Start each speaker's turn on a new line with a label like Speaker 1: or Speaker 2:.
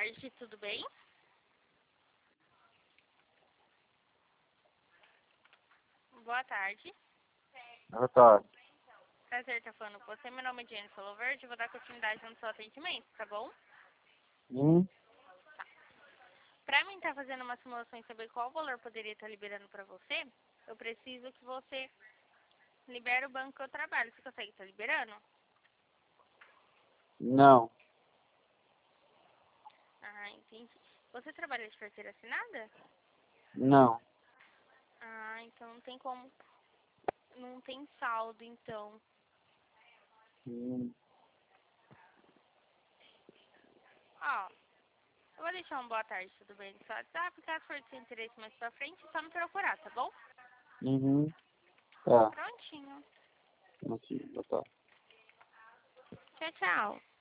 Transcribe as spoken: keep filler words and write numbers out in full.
Speaker 1: tarde, tudo bem? Boa tarde.
Speaker 2: Boa tarde.
Speaker 1: Prazer estar falando com você. Meu nome é Jennifer Loverde. Vou dar continuidade no seu atendimento, tá bom?
Speaker 2: Hum?
Speaker 1: Pra mim estar fazendo uma simulação e saber qual valor poderia estar liberando pra você, eu preciso que você libere o banco que eu trabalho. Você consegue estar liberando?
Speaker 2: Não.
Speaker 1: Ah, entendi. Você trabalha de carteira assinada?
Speaker 2: Não.
Speaker 1: Ah, então não tem como. Não tem saldo, então.
Speaker 2: Hum.
Speaker 1: Ó, eu vou deixar uma boa tarde, tudo bem? No seu WhatsApp, caso for de seu interesse mais pra frente, é só me procurar, tá bom?
Speaker 2: Uhum. Tá.
Speaker 1: Prontinho.
Speaker 2: Aqui, boa tarde.
Speaker 1: Tchau, tchau.